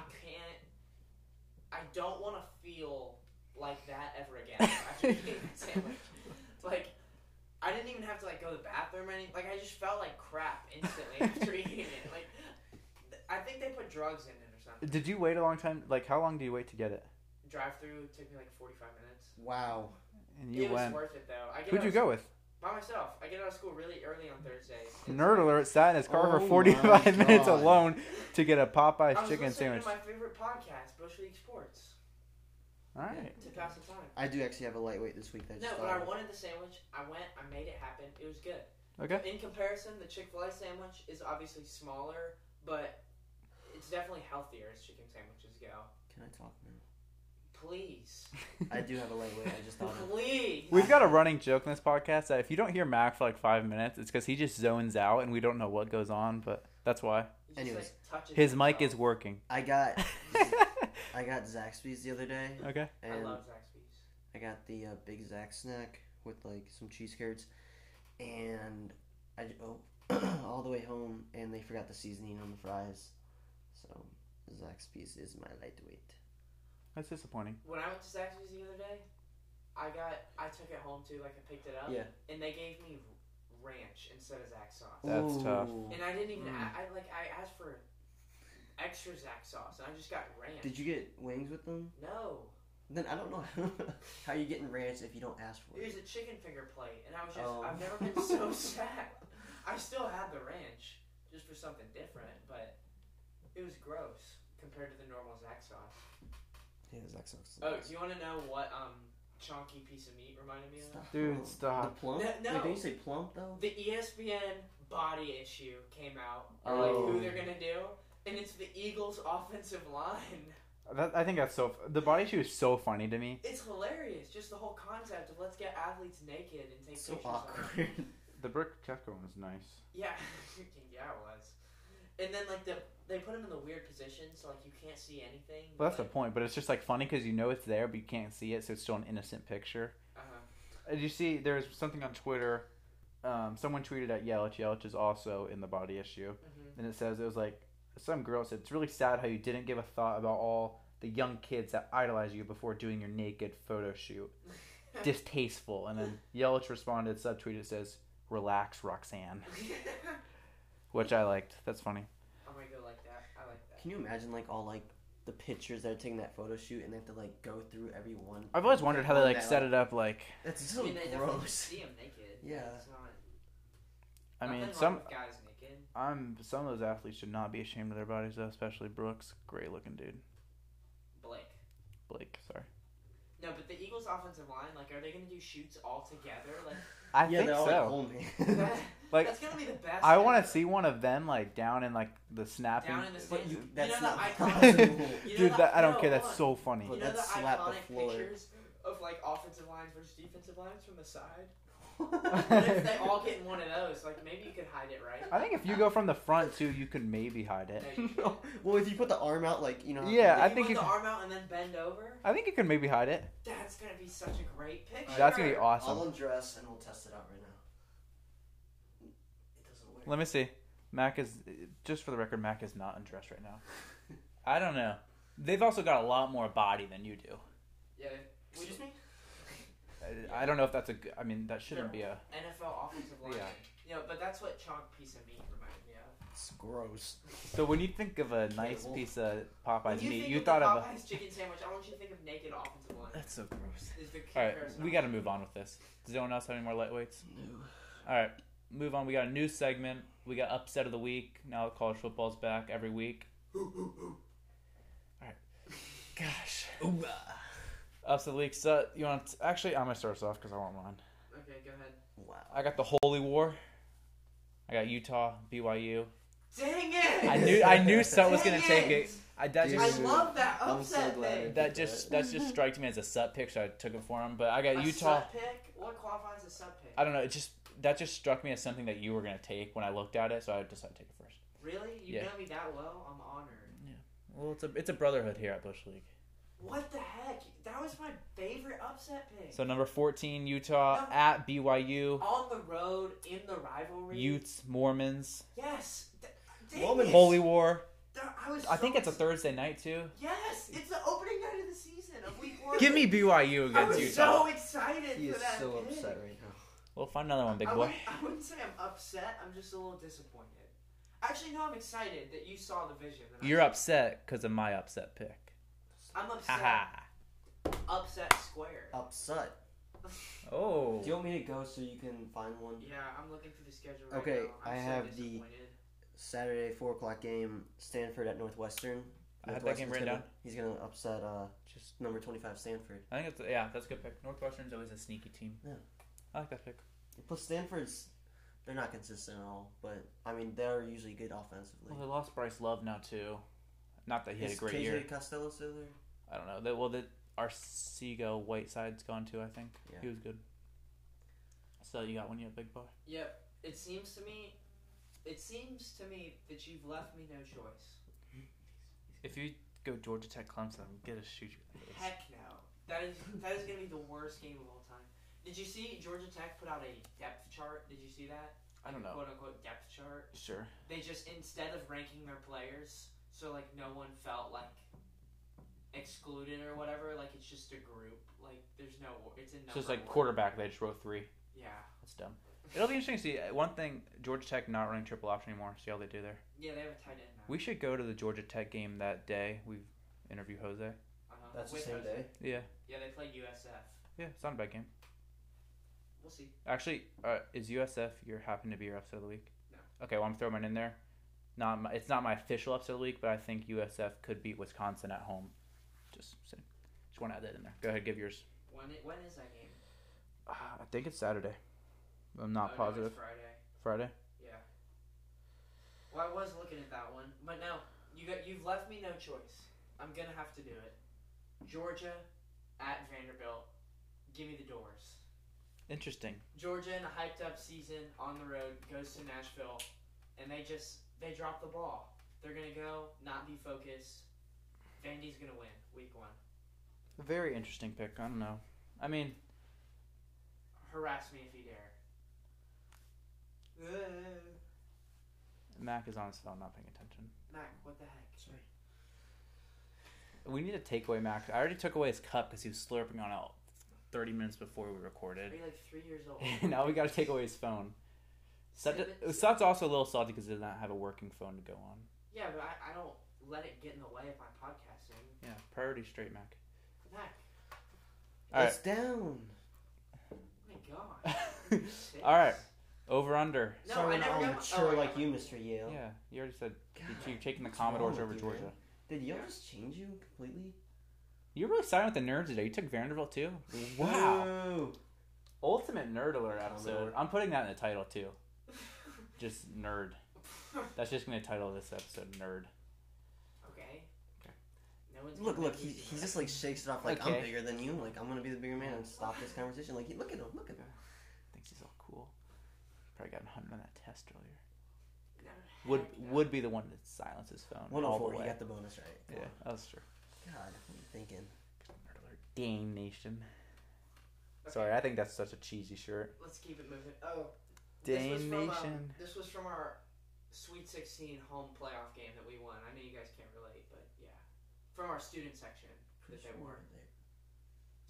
don't want to feel like that ever again after eating that sandwich. Like, I didn't even have to like go to the bathroom or anything. Like, I just felt like crap instantly after eating it. Like, I think they put drugs in it or something. Did you wait a long time? Like, how long do you wait to get it? Drive-through took me like 45 minutes. Wow. And you it went. was worth it though. Who'd you go with? By myself. I get out of school really early on Thursdays. Nerd alert! Sat in his car for Oh 45 my minutes God. alone to get a Popeyes I was chicken listening sandwich. to my favorite podcast, Bush League Sports, All right. to pass the time. I do actually have a lightweight this week. That I No, just but I thought of. wanted the sandwich. I went. I made it happen. It was good. Okay. In comparison, the Chick-fil-A sandwich is obviously smaller, but it's definitely healthier as chicken sandwiches go. Can I talk now? Please. I do have a lightweight. I just thought of. Please. We've got a running joke in this podcast that if you don't hear Mac for like 5 minutes, it's because he just zones out and we don't know what goes on, but that's why. He just, Anyways, touches His mic himself. is working. I got Zaxby's the other day, Okay. I and love Zaxby's. I got the Big Zax snack with like some cheese curds, and all the way home, and they forgot the seasoning on the fries, so Zaxby's is my lightweight. That's disappointing. When I went to Zaxby's the other day, I took it home too. Like I picked it up. Yeah. And they gave me ranch instead of Zax sauce. That's tough. And I didn't even. I asked for extra Zax sauce, and I just got ranch. Did you get wings with them? No. Then I don't know how you getting ranch if you don't ask for It it. was a chicken finger plate, and I was just. Oh. I've never been so sad. I still had the ranch just for something different, but it was gross compared to the normal Zax sauce. Yeah, Zax sauce. Oh, do you want to know what chunky piece of meat reminded me of? Stop. Dude, stop. The plump? No. Wait, didn't you say plump though? The ESPN body issue came out, Oh. like who they're gonna do, and it's the Eagles' offensive line. I think that's so. The body issue is so funny to me. It's hilarious, just the whole concept of let's get athletes naked and take So pictures of them. awkward. The Brick Checo one is nice. Yeah, yeah, it was. And then like they put him in the weird position, so like you can't see anything. Well, that's the point, but it's just like funny because you know it's there, but you can't see it, so it's still an innocent picture. Did you see? There's something on Twitter. Someone tweeted at Yelich. Yelich is also in the body issue, and it says it was like some girl said it's really sad how you didn't give a thought about all the young kids that idolize you before doing your naked photo shoot. Distasteful. And then Yelich responded, subtweet, it says, "Relax, Roxanne," which I liked. That's funny. I'm gonna go like that. I like that. Can you imagine like all like the pictures that are taking that photo shoot and they have to like go through every one? I've always wondered how they like that, set it up. Like, That's so I mean, they definitely gross. see him naked. Yeah. It's not. I mean, nothing some wrong with guys naked. some of those athletes should not be ashamed of their bodies, though. Especially Brooks, great looking dude. Blake, sorry. No, but the Eagles' offensive line, like, are they gonna do shoots all together? Like, I Yeah, think they're all so. like old man. Like, that's gonna be the best. I want ever. to see one of them like down in like the snapping. Down in the But stands. that's know not the possible. iconic, Dude, I don't care. no, That's hold so funny. You But know the that's slap the iconic floor. pictures of like offensive lines versus defensive lines from the side. What if they all get in one of those? Like maybe you could hide it, right? I think if you go from the front too, you could maybe hide it. No, you No. can't. Well, if you put the arm out, like, you know. Yeah, If I you think put you. the arm out and then bend over. I think you could maybe hide it. That's gonna be such a great picture. That's gonna be I'll awesome. undress and we'll test it out right now. It doesn't work. Let me see. Mac is, just for the record, Mac is not undressed right now. I don't know. They've also got a lot more body than you do. Yeah. Excuse me. I don't know if that's a good. I mean, that shouldn't be a. NFL offensive line. Yeah. But that's what chalk piece of meat reminded me of. It's gross. So when you think of a nice piece of Popeye's meat, you think thought of of Popeye's chicken sandwich. I want you to think of naked offensive line. That's so gross. Is the All right, comparison we got to move on with this. Does anyone else have any more lightweights? No. All right, move on. We got a new segment. We got upset of the week. Now college football's back every week. All right. Gosh. Upset of the week. So you want to, actually? I'm gonna start us off because I want mine. Okay, go ahead. Wow. I got the Holy War. I got Utah, BYU. Dang it! I knew Sut was gonna Dang take it! it. I Dude. love that I'm upset so glad. thing. That just struck me as a Sut pick, so I took it for him. But I got A Utah. Sut pick? What qualifies as a Sut pick? I don't know. That just struck me as something that you were gonna take when I looked at it, so I decided to take it first. Really? You Yeah. know me that well? I'm honored. Well, it's a brotherhood here at Bush League. What the heck? That was my favorite upset pick. So number 14, Utah No. at BYU. On the road, in the rivalry. Utes, Mormons, Yes. Dang Mormons. it. Holy War. I think it's a Thursday night too. Yes, it's the opening night of the season of week 1. Give me BYU I against was Utah. so excited He for is that so pick. upset right now. We'll find another one, big I boy. wouldn't say I'm upset. I'm just a little disappointed. Actually, no, I'm excited that you saw the vision. that I You're saw. upset because of my upset pick. I'm upset. Haha. Upset square. Upset. Oh. Do you want me to go so you can find one? Yeah, I'm looking through the schedule right Okay, now. I'm I so have the- disappointed. Saturday 4:00 game. Stanford at Northwestern. I had that game written down. He's gonna upset Just, number 25 Stanford. I think that's a good pick. Northwestern's always a sneaky team. Yeah. I like that pick. Plus Stanford's, they're not consistent at all, but I mean they're usually good offensively. Well, they lost Bryce Love now too. Not that he had a Is great KJ year. Costello still there? I don't know. Arcego Whiteside's gone too. I think Yeah. he was good. So you got one yet, big boy? Yep. It seems to me that you've left me no choice. If you go Georgia Tech Clemson, I'm gonna shoot you in the face. Heck no. That is gonna be the worst game of all time. Did you see Georgia Tech put out a depth chart? Did you see that? I don't know. Quote unquote depth chart. Sure. They just, instead of ranking their players, so like no one felt like excluded or whatever, like it's just a group. Like there's no, it's in number. So it's like order. quarterback. They just wrote 3. Yeah. That's dumb. It'll be interesting to see. One thing, Georgia Tech not running triple option anymore. See how they do there. Yeah, they have a tight end now. We should go to the Georgia Tech game that day. We interview Jose. That's the With same Jose. day. Yeah. Yeah, they played USF. Yeah, it's not a bad game. We'll see. Actually, is USF happen to be your upset of the week? No. Okay, well I'm throwing mine in there. It's not my official upset of the week, but I think USF could beat Wisconsin at home. Just want to add that in there. Go ahead, give yours. When is that game? I think it's Saturday. I'm not Oh, no, positive. it's Friday. Friday. Yeah. Well, I was looking at that one, but no, you've left me no choice. I'm gonna have to do it. Georgia at Vanderbilt. Give me the doors. Interesting. Georgia in a hyped up season on the road goes to Nashville, and they drop the ball. They're gonna go, not be focused. Vandy's gonna win week 1. Very interesting pick. I don't know. I mean, Harass me if you dare. Mac is on his phone, not paying attention. Mac, what the heck? Sorry. We need to take away Mac. I already took away his cup because he was slurping on it 30 minutes before we recorded. Are you like 3 years old? Now we got to take away his phone. Seven- Sut's also a little salty because he does not have a working phone to go on. Yeah, but I don't let it get in the way of my podcasting. Yeah, priority straight, Mac. Mac, All right. It's down. oh my god. Six. All right. Over under. No, Sorry, I never I'm got mature I like got you, mine. Mr. Yale. Yeah, you already said God, you're taking the what's Commodores wrong over with you, Georgia. man? Did Yale just change you completely? You're really siding with the nerds today. You took Vanderbilt too? Wow. Boo. Ultimate nerd alert episode. Commodore. I'm putting that in the title too. Just nerd. That's just going to title this episode Nerd. Okay. No one's Look, gonna look, make me he do just that. like shakes it off like Okay. I'm bigger than you. Like I'm gonna be the bigger man and stop this conversation. Like look at him, look at him. Thinks he's all cool. Probably got 100 on that test earlier. No, Would heck no. would be the one to silence his phone. all the 104. way. You got the bonus right. Come Yeah, on. that's true. God, what are you thinking? Nerd alert. Game Nation. Okay, Sorry, I think that's such a cheesy shirt. Let's keep it moving. Oh, Dame Nation. This was from our Sweet 16 home playoff game that we won. I know you guys can't relate, but yeah, from our student section that they were.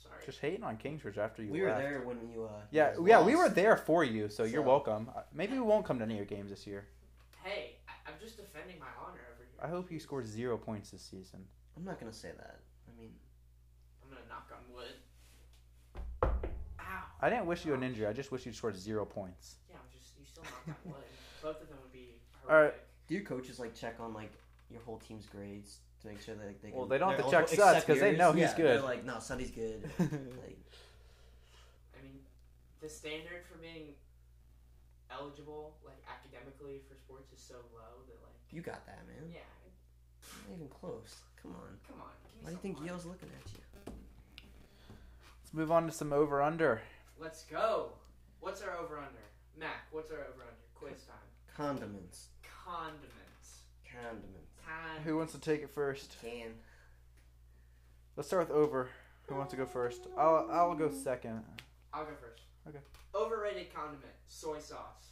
Sorry. Just hating on Kingsbridge after you We were left. there when you. Yeah, you yeah, lost. we were there for you, so you're So- welcome. Maybe we won't come to any of your games this year. Hey, I'm just defending my honor over here. I hope you score 0 points this season. I'm not gonna say that. I mean, I'm gonna knock on wood. Ow. I didn't wish you an injury. I just wish you scored 0 points. Yeah, you still knock on wood. Both of them would be All right. horrific. do your coaches check on your whole team's grades to make sure that they can? Well, they don't have to they're check eligible Suts except 'cause they yours? know he's Yeah, good. They're like, no, Sonny's good. Like, I mean, the standard for being eligible, academically for sports, is so low that you got that, man. yeah. Not even close. Come on. Come on. Give me Why do you some think money. Yale's looking at you? Let's move on to some over-under. Let's go. What's our over under? Mac, what's our over under? Quiz time. Condiments. Condiments. Time. Who wants to take it first? Can. Let's start with over. Who wants to go first? I'll go second. I'll go first. Okay. Overrated condiment, soy sauce.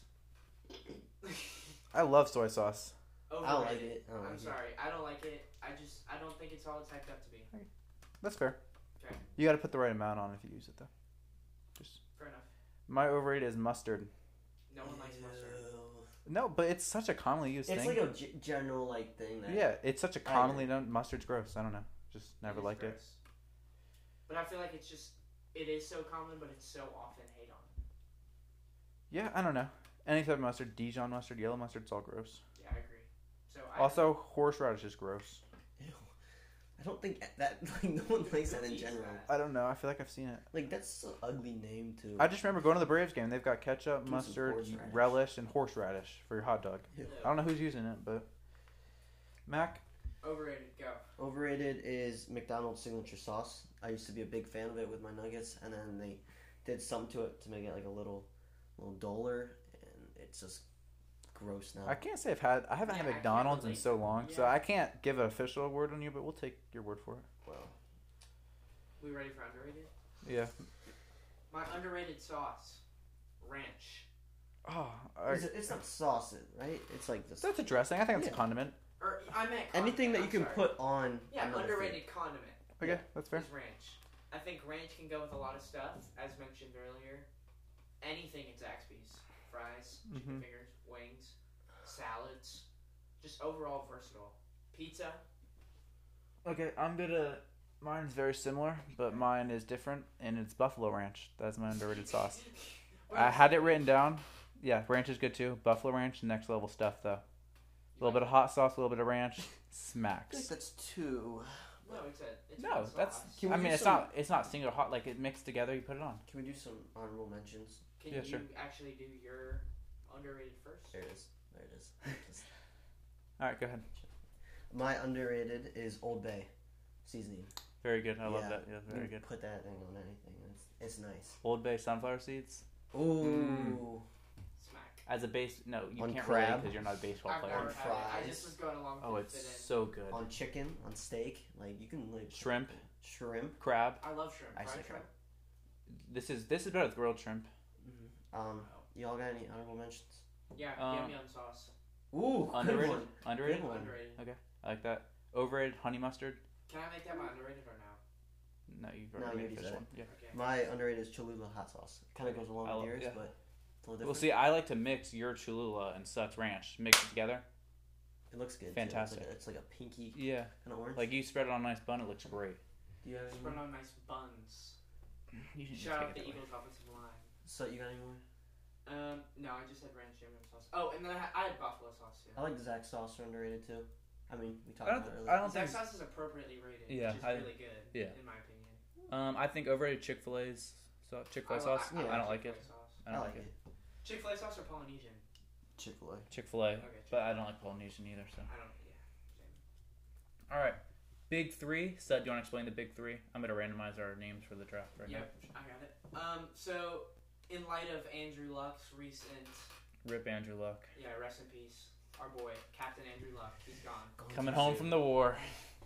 I love soy sauce. Overrated. I don't like it. I don't I'm like it. sorry. I don't like it. I don't think it's all it's hyped up to be. That's fair. Okay. You got to put the right amount on if you use it, though. Just Fair enough. my overrated is mustard. No one likes mustard. No, but it's such a commonly used It's thing. like a general thing that. Yeah, it's such a I commonly known. Mustard's gross. I don't know. Just never is liked it. gross. But I feel like it is so common, but it's so often hate on. Yeah, I don't know. Any type of mustard, Dijon mustard, yellow mustard, it's all gross. Yeah, I agree. So Also, horseradish is gross. Ew. I don't think that no one likes that in Who eats general. that? I don't know. I feel like I've seen it. That's an ugly name too. I just remember going to the Braves game. They've got ketchup, Give some mustard, horseradish. relish, and horseradish for your hot dog. Ew. I don't know who's using it, but Mac. Overrated. Go. Overrated is McDonald's signature sauce. I used to be a big fan of it with my nuggets, and then they did something to it to make it a little duller, and it's just gross now. I can't say I haven't Yeah, I had can't McDonald's in relate. so long, so Yeah. I can't give an official word on you, but we'll take your word for it. Well, We ready for underrated? Yeah. My underrated sauce, ranch. Oh, it's not sauce, right? It's like this. that's a dressing. I think it's a Yeah. condiment. Or I meant Anything that you condiment, can I'm sorry. put on. Yeah, another underrated condiment Okay, that's fair. is ranch. I think ranch can go with a lot of stuff, as mentioned earlier. Anything at Zaxby's, fries, chicken Mhm. fingers, wings, salads, just overall versatile. Pizza. Okay, I'm gonna. Mine's very similar, but mine is different, and it's Buffalo Ranch. That's my underrated sauce. I had it written down. Yeah, ranch is good too. Buffalo Ranch, next level stuff though. A little bit of hot sauce, a little bit of ranch, I think smacks. that's two. No, it's No, one that's. sauce. Can we I mean, do it's some- not single hot. Like it mixed together, you put it on. Can we do some honorable mentions? Can Yeah, you sure. actually do your underrated first? There it is. There it is. Just- All right, go ahead. My underrated is Old Bay seasoning. Very good. I love Yeah. that. Yeah, very You good. Put that thing on anything. It's nice. Old Bay sunflower seeds Ooh. Smack. as a base. No, you On can't crab? because you're not a baseball I've player. never had it. I fries. just was going along with Oh, it fit it's in. so good. On chicken, on steak, you can Shrimp, shrimp. crab. I love shrimp. I Fried say shrimp. This is better with grilled shrimp. Y'all got any honorable mentions? Yeah, Um, yummy on sauce. Ooh, good Underrated. one. Underrated. Good one. Underrated. I like that. Overrated honey mustard. Can I make that my underrated or no? No, you've No, already you made already this said one. Yeah. Okay. My underrated is Cholula hot sauce. It kind of goes along I with love- yours, yeah. but it's a little Well, different. see, I like to mix your Cholula and Suts Ranch. Mix it together. It looks good. Fantastic. Too. It's like a pinky Yeah. kind of orange. Like you spread it on a nice bun, it looks great. Do you have any Spread more? on nice buns. You should Shout out take the it away. Eagles offensive line. So you got any more? No, I just had ranch yummy on sauce. Oh, and then I had buffalo sauce too. I like the Zach sauce are underrated too. I mean, we talked I don't about it th- earlier. I don't Zach think- sauce is appropriately rated, Yeah, which is I- really good. yeah. In my opinion. I think overrated Chick-fil-A's Chick-fil-A sauce. Yeah. I don't like it. Chick-fil-A sauce. I don't like it. Chick-fil-A sauce or Polynesian? Chick-fil-A. Chick-fil-A, Okay, but I don't like Polynesian either. So. I don't. Yeah. Same. All right, big three. Sud, do you want to explain the big three? I'm gonna randomize our names for the draft right Yep, I got it. So in light of Andrew Luck's recent, now. Rip Andrew Luck. rest in peace, our boy Captain Andrew Luck. He's gone. Coming home from the war.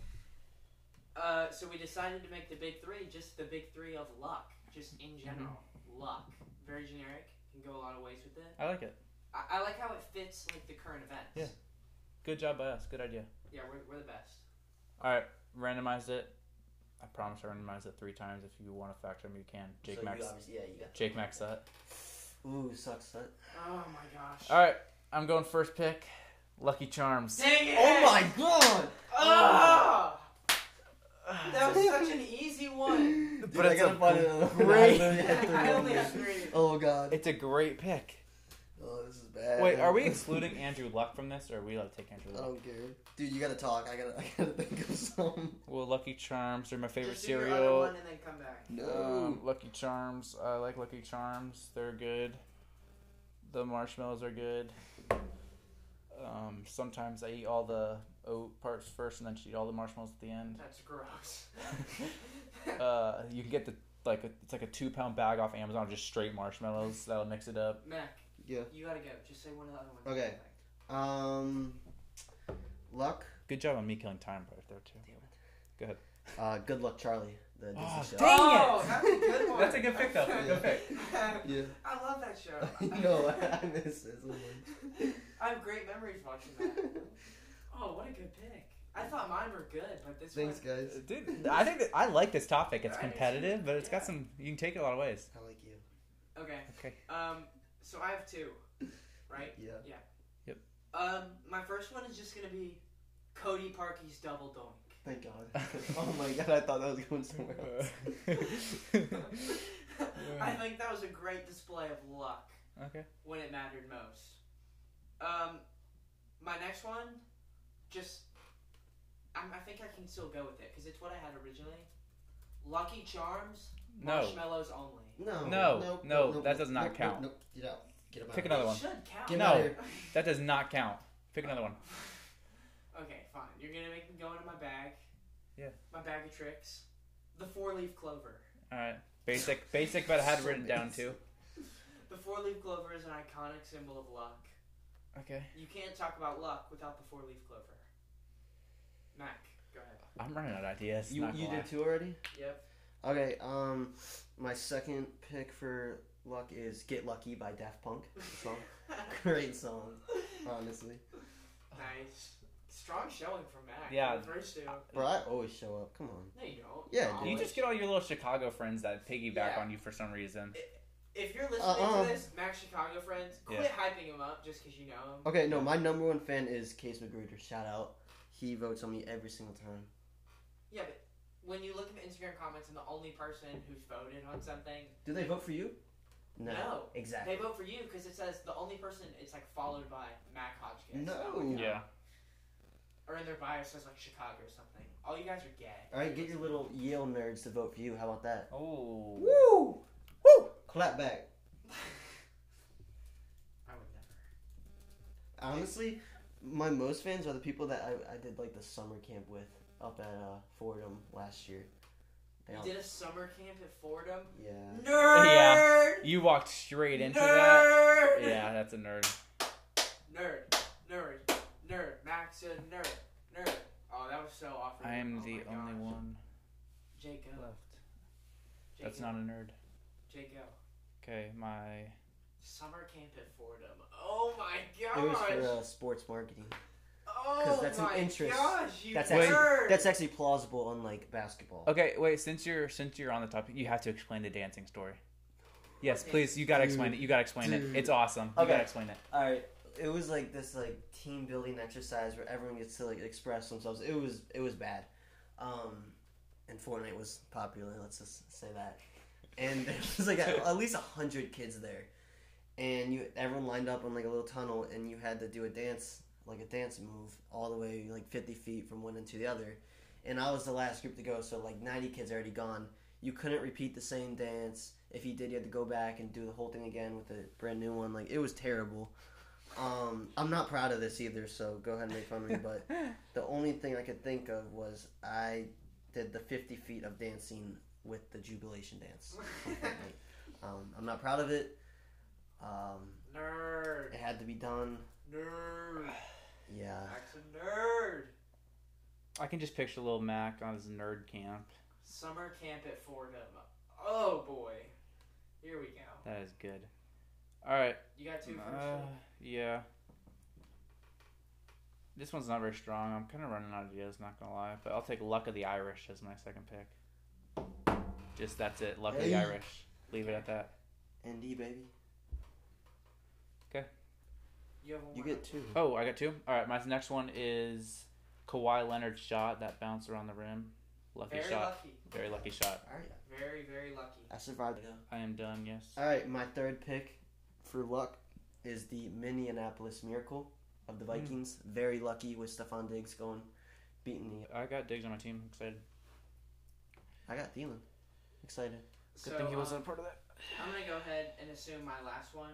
So we decided to make the big three just the big three of luck, just in general. Luck, very generic. Can go a lot of ways with it. I like it. I like how it fits the current events. Yeah. Good job by us. Good idea. Yeah, we're the best. All right, randomized it. I promise I randomized it 3 times. If you want to factor them, you can. You got Jake Max set. Ooh, sucks. That. Oh my gosh. All right, I'm going first pick. Lucky Charms. Dang it! Oh my god! Oh! That was such an easy one. Dude, But I it's gotta a find another one. great- I only have 3. Oh god. It's a great pick. Oh, this is bad. Wait, are we excluding Andrew Luck from this, or are we allowed to take Andrew I Luck? don't care. Dude, you gotta talk. I gotta think of some. Well, Lucky Charms are my favorite Just do your other cereal. one and then come back. No. Lucky Charms. I like Lucky Charms. They're good. The marshmallows are good. Sometimes I eat all the oat parts first, and then eat all the marshmallows at the end. That's gross. You can get it's like a 2-pound bag off Amazon of just straight marshmallows. That'll mix it up. Mac, Yeah. you gotta go. Just say one of the other ones. Okay. Luck. Good job on me killing time right there too. Go ahead. Good Luck, Charlie. The Disney show. Dang Oh, it! that's a good one. That's a good pick, though. Good pick. Yeah. I love that show. No, I miss this one. I have great memories watching that. Oh, what a good pick. I thought mine were good, but this Thanks, one... guys. Dude, I think I like this topic. It's I competitive, but it's got yeah. some. You can take it a lot of ways. I like you. Okay. Okay. So I have 2, right? Yeah. Yeah. Yep. My first one is just gonna be Cody Parkey's Double Doink. Thank God. Oh my God, I thought that was going somewhere else. I think that was a great display of luck Okay. when it mattered most. My next one, I think I can still go with it because it's what I had originally. Lucky Charms, No. marshmallows only. No, that does not count. Nope. Get out. Get him out. Pick another one. It should count. Get him No. out of here. That does not count. Pick another one. Okay, fine. You're gonna make me go into my bag. Yeah. My bag of tricks. The 4-leaf clover. All right. Basic, but I had it written down too. The 4-leaf clover is an iconic symbol of luck. Okay. You can't talk about luck without the 4-leaf clover. Mac, go ahead. I'm running out of ideas. You did 2 already? Yep. Okay, my second pick for luck is Get Lucky by Daft Punk. Song. Great song, honestly. Nice. Strong showing from Mac. Yeah. The first 2. Bro, I always show up. Come on. No, you don't. Yeah, You're dude. You always- just get all your little Chicago friends that piggyback Yeah. on you for some reason. If you're listening to this, Mac's Chicago friends, quit Yeah. hyping him up just because you know him. Okay, no, my number 1 fan is Case Magruder. Shout out. He votes on me every single time. Yeah, but when you look at the Instagram comments and the only person who's voted on something, Do they vote for you? No. Exactly. they vote for you because it says the only person, it's like followed by Mac Hodgkiss. No. That would count. Yeah. Or in their bio says like Chicago or something. All you guys are gay. Alright, get your little Yale nerds to vote for you. How about that? Oh. Woo! Woo! Clap back. I would never. Honestly, my most fans are the people that I did like the summer camp with up at Fordham last year. They You all- did a summer camp at Fordham? Yeah. Nerd! Yeah. You walked straight into that. Nerd! Yeah, that's a nerd. Nerd. Max a nerd. Oh, that was so awful. I am Oh the my only gosh. one Jake, go. left. Jake, That's go. not a nerd. Jake, go. Okay, my. Summer camp at Fordham. Oh my It was gosh. for sports marketing. Oh that's an my interest. gosh, you That's nerd. actually plausible, unlike basketball. Okay, wait. Since you're on the topic, you have to explain the dancing story. Yes, Okay. please. You gotta explain it. You gotta explain it. It's awesome. You Okay. gotta explain it. All right, it was like this team building exercise where everyone gets to express themselves. It was bad, and Fortnite was popular. Let's just say that. And there was at least 100 kids there, and everyone lined up on a little tunnel, and you had to do a dance move all the way 50 feet from one end to the other. And I was the last group to go, so 90 kids already gone. You couldn't repeat the same dance. If you did, you had to go back and do the whole thing again with a brand new one. It was terrible. I'm not proud of this either, so go ahead and make fun of me. But the only thing I could think of was I did the 50 feet of dancing with the jubilation dance. I'm not proud of it. Nerd. It had to be done. Nerd. Yeah. Max a nerd. I can just picture little Mac on his nerd camp. Summer camp at Fordham. Oh boy. Here we go. That is good. All right. You got 2 first. Yeah. This one's not very strong. I'm kind of running out of ideas, not gonna lie. But I'll take Luck of the Irish as my second pick. Just that's it. Lucky Irish. Leave it at that. ND, baby. Okay. You get 2. Oh, I got 2? All right, my next one is Kawhi Leonard's shot that bounced around the rim. Lucky shot. Very lucky shot. All right. Very, very lucky. I survived. I am done, yes. All right, my third pick for luck is the Minneapolis Miracle of the Vikings. Very lucky with Stephon Diggs beating the... I got Diggs on my team. Excited. I got Thielen. Excited. Good thing he wasn't a part of that. I'm going to go ahead and assume my last one.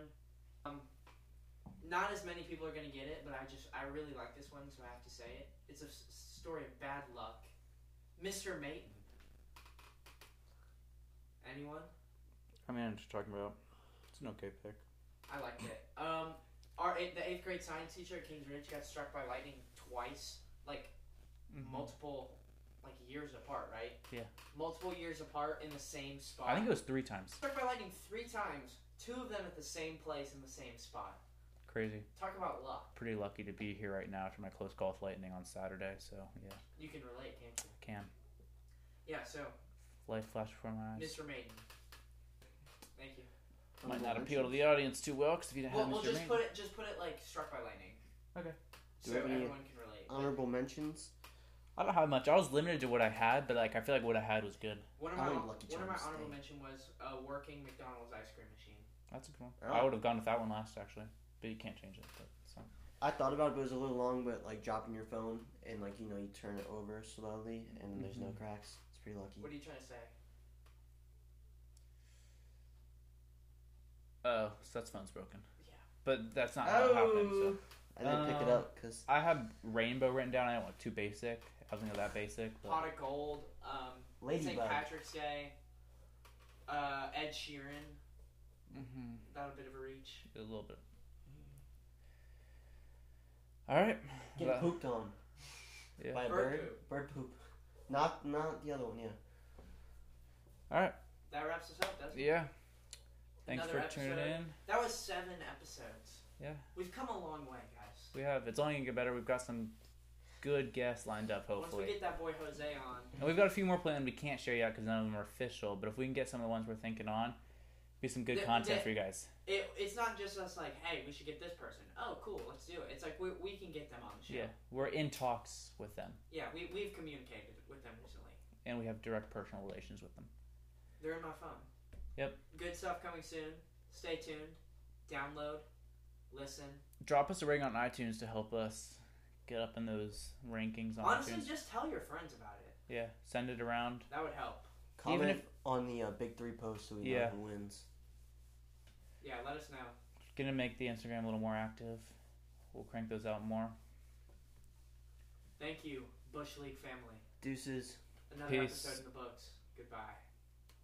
Not as many people are going to get it, but I really like this one, so I have to say it. It's a story of bad luck. Mr. Mayton. Anyone? I mean, I'm just talking about. It's an okay pick. I liked it. The 8th grade science teacher at Kings Ridge got struck by lightning twice, multiple, years apart, right? Yeah. Multiple years apart in the same spot. I think it was 3 times. Struck by lightning 3 times, 2 of them at the same place in the same spot. Crazy. Talk about luck. Pretty lucky to be here right now after my close call with lightning on Saturday, so yeah. You can relate, can't you? I can. Yeah, so. Life flashed before my eyes. Mr. Maiden. Thank you. Might not appeal to the audience too well, because if you didn't have Mr. We'll Maiden. just put it like struck by lightning. Okay. So everyone can relate. Honorable mentions? I don't have much. I was limited to what I had, but I feel like what I had was good. One of my honorable mention was a working McDonald's ice cream machine. That's a good one. I would have gone with that one last, actually. But you can't change it. So. I thought about it, but it was a little long, but dropping your phone and you turn it over slowly and there's no cracks. It's pretty lucky. What are you trying to say? Oh, so that's phone's broken. Yeah. But that's not how it happened, so. I didn't pick it up because I have rainbow written down. I don't want too basic. I was thinking that basic. But... Pot of Gold. St. Patrick's Day. Ed Sheeran. Mm-hmm. Not a bit of a reach. A little bit. All right. Getting pooped on. Yeah. By a bird. Bird poop. Not the other one. Yeah. All right. That wraps us up, doesn't it? Yeah. Thanks Another for tuning in. That was 7 episodes. Yeah. We've come a long way, guys. We have. It's only going to get better. We've got some good guests lined up, hopefully. Once we get that boy Jose on. And we've got a few more planned we can't share yet because none of them are official. But if we can get some of the ones we're thinking on, be some good content for you guys. It's not just us hey, we should get this person. Oh, cool, let's do it. It's we can get them on the show. Yeah, we're in talks with them. Yeah, we've communicated with them recently. And we have direct personal relations with them. They're in my phone. Yep. Good stuff coming soon. Stay tuned. Download. Listen. Drop us a rating on iTunes to help us get up in those rankings on Honestly, iTunes. just tell your friends about it. Yeah, send it around. That would help. Comment on the Big 3 post so we know who wins. Yeah, let us know. Gonna make the Instagram a little more active. We'll crank those out more. Thank you, Bush League family. Deuces. Another Peace. episode in the books. Goodbye.